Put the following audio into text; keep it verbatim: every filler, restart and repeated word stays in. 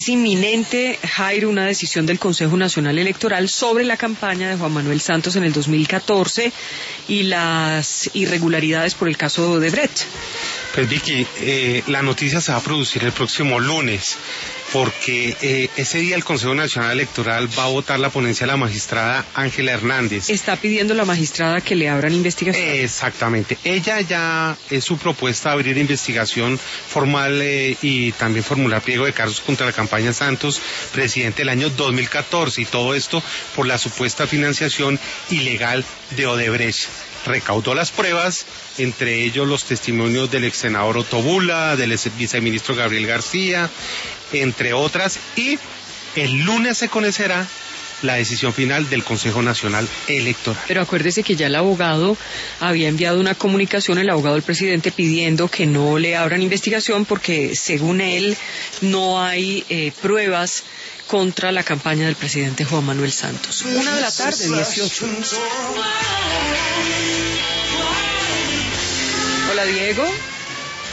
es inminente, Jairo, una decisión del Consejo Nacional Electoral sobre la campaña de Juan Manuel Santos en el dos mil catorce y las irregularidades por el caso de Odebrecht. Pues Vicky, eh, la noticia se va a producir el próximo lunes, porque eh, ese día el Consejo Nacional Electoral va a votar la ponencia de la magistrada Ángela Hernández. Está pidiendo la magistrada que le abran investigación. Exactamente. Ella ya es su propuesta abrir investigación formal eh, y también formular pliego de cargos contra la campaña Santos, presidente del año dos mil catorce, y todo esto por la supuesta financiación ilegal de Odebrecht. Recaudó las pruebas, entre ellos los testimonios del ex senador Otto Bula, del ex viceministro Gabriel García, entre otras, y el lunes se conocerá la decisión final del Consejo Nacional Electoral. Pero acuérdese que ya el abogado había enviado una comunicación, el abogado del presidente, pidiendo que no le abran investigación porque, según él, no hay eh, pruebas contra la campaña del presidente Juan Manuel Santos. Una de la tarde, dieciocho. Hola, Diego.